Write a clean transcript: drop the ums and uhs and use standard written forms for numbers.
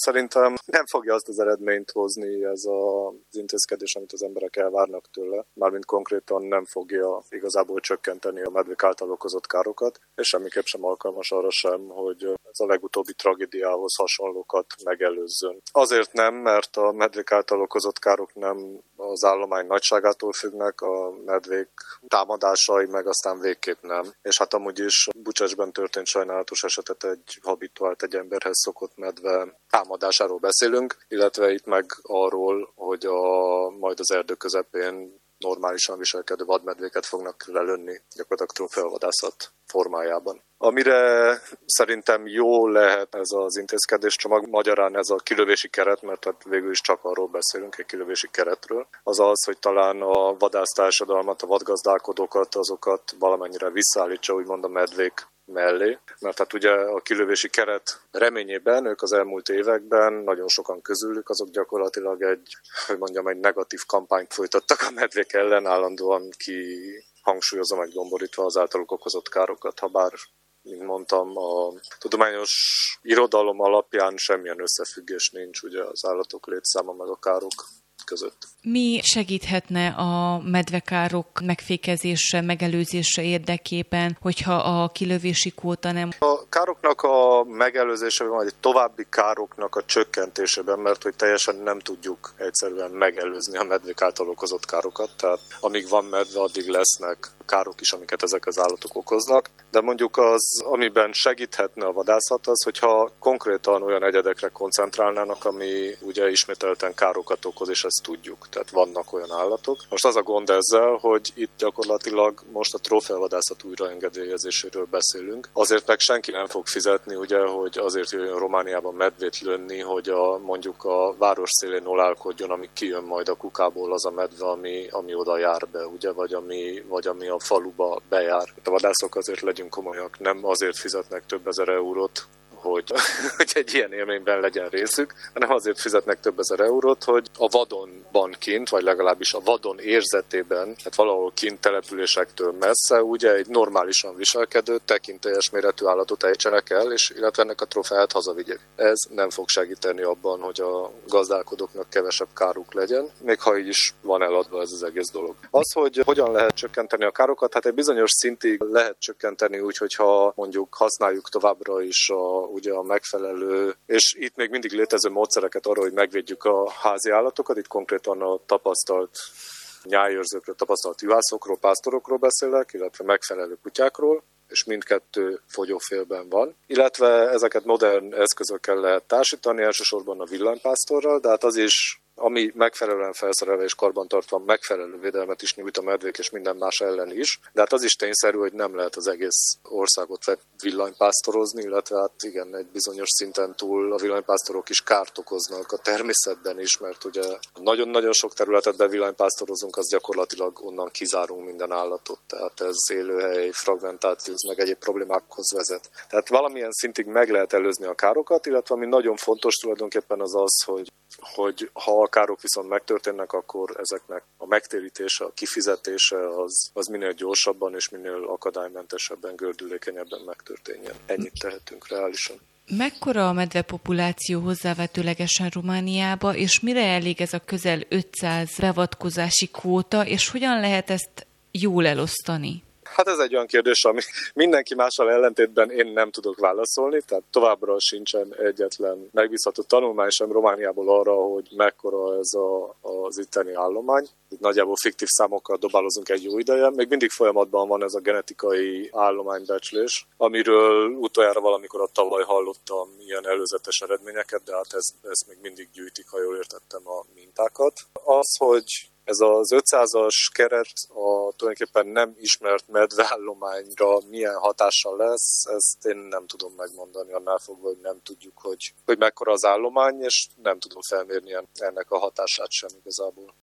Szerintem nem fogja azt az eredményt hozni ez az intézkedés, amit az emberek elvárnak tőle. Mármint konkrétan nem fogja igazából csökkenteni a medvék által okozott károkat, és semmiképp sem alkalmas arra sem, hogy ez a legutóbbi tragédiához hasonlókat megelőzzön. Azért nem, mert a medvék által okozott károk nem az állomány nagyságától függnek, a medvék támadásai meg aztán végképp nem. És hát amúgy is Bucsesben történt sajnálatos esetet, egy habituált, egy emberhez szokott medve támadásáról beszélünk, illetve itt meg arról, hogy majd az erdő közepén normálisan viselkedő vadmedvéket fognak lelőni, gyakorlatilag trófeavadászat formájában. Amire szerintem jó lehet ez az intézkedéscsomag, magyarán ez a kilövési keret, mert hát végül is csak arról beszélünk, egy kilövési keretről, az az, hogy talán a vadásztársadalmat, a vadgazdálkodókat, azokat valamennyire visszaállítsa, úgymond a medvék mellé, mert hát ugye a kilövési keret reményében ők az elmúlt években, nagyon sokan közülük, azok gyakorlatilag egy negatív kampányt folytattak a medvék ellen, állandóan hangsúlyozza meg gomborítva az általuk okozott károkat, habár, mint mondtam, a tudományos irodalom alapján semmilyen összefüggés nincs ugye az állatok létszáma meg a károk között. Mi segíthetne a medvekárok megfékezése, megelőzése érdekében, hogyha a kilövési kvóta nem? A károknak a megelőzésében, vagy további károknak a csökkentésében, mert hogy teljesen nem tudjuk egyszerűen megelőzni a medvék által okozott károkat, tehát amíg van medve, addig lesznek károk is, amiket ezek az állatok okoznak, de mondjuk az, amiben segíthetne a vadászat az, hogyha konkrétan olyan egyedekre koncentrálnának, ami ugye ismételten károkat okoz, és ezt tudjuk. Tehát vannak olyan állatok. Most az a gond ezzel, hogy itt gyakorlatilag most a trófeavadászat újraengedélyezéséről beszélünk. Azért meg senki nem fog fizetni, ugye, hogy azért jöjjön Romániában medvét lőni, hogy mondjuk a város szélén olálkodjon, amíg kijön majd a kukából az a medve, ami oda jár be, ugye, vagy ami a faluba bejár. A vadászok, azért legyünk komolyak, nem azért fizetnek több ezer eurót, hogy egy ilyen élményben legyen részük, hanem azért fizetnek több ezer eurót, hogy a vadonban kint, vagy legalábbis a vadon érzetében, hát valahol kint településektől messze, ugye egy normálisan viselkedő, tekintélyes méretű állatot ejtsenek el, és illetve ennek a trófeát hazavigyék. Ez nem fog segíteni abban, hogy a gazdálkodóknak kevesebb káruk legyen, még ha így is van eladva ez az egész dolog. Az, hogy hogyan lehet csökkenteni a károkat, hát egy bizonyos szintig lehet csökkenteni úgy, hogyha mondjuk használjuk továbbra is ugye a megfelelő, és itt még mindig létező módszereket arra, hogy megvédjük a házi állatokat, itt konkrétan a tapasztalt nyájőrzőkről, tapasztalt juhászokról, pásztorokról beszélek, illetve megfelelő kutyákról, és mindkettő fogyófélben van. Illetve ezeket modern eszközökkel lehet társítani, elsősorban a villanypásztorral, de hát az is, ami megfelelően felszerelve és karbantartva megfelelő védelmet is nyújt a medvék és minden más ellen is. De hát az is tényszerű, hogy nem lehet az egész országot villanypásztorozni, illetve hát igen, egy bizonyos szinten túl a villanypásztorok is kárt okoznak a természetben is, mert ugye nagyon-nagyon sok területet bevillanypásztorozunk, az gyakorlatilag onnan kizárunk minden állatot. Tehát ez élőhely, fragmentációhoz, meg egyéb problémákhoz vezet. Tehát valamilyen szintig meg lehet előzni a károkat, illetve ami nagyon fontos tulajdonképpen az az, hogy ha a károk viszont megtörténnek, akkor ezeknek a megtérítése, a kifizetése az minél gyorsabban és minél akadálymentesebben, gördülékenyebben megtörténjen. Ennyit tehetünk reálisan. Mekkora a medvepopuláció hozzávetőlegesen Romániába, és mire elég ez a közel 500 beavatkozási kvóta, és hogyan lehet ezt jól elosztani? Hát ez egy olyan kérdés, ami mindenki mással ellentétben én nem tudok válaszolni, tehát továbbra sincsen egyetlen megbízható tanulmány sem Romániából arra, hogy mekkora ez az itteni állomány. Itt nagyjából fiktív számokkal dobálozunk egy jó ideje. Még mindig folyamatban van ez a genetikai állománybecslés, amiről utoljára valamikor a tavaly hallottam ilyen előzetes eredményeket, de hát ez még mindig gyűjtik, ha jól értettem a mintákat. Az, hogy ez az 500-as keret a tulajdonképpen nem ismert medveállományra milyen hatással lesz, ezt én nem tudom megmondani, annál fogva, hogy nem tudjuk, hogy mekkora az állomány, és nem tudom felmérni ennek a hatását sem igazából.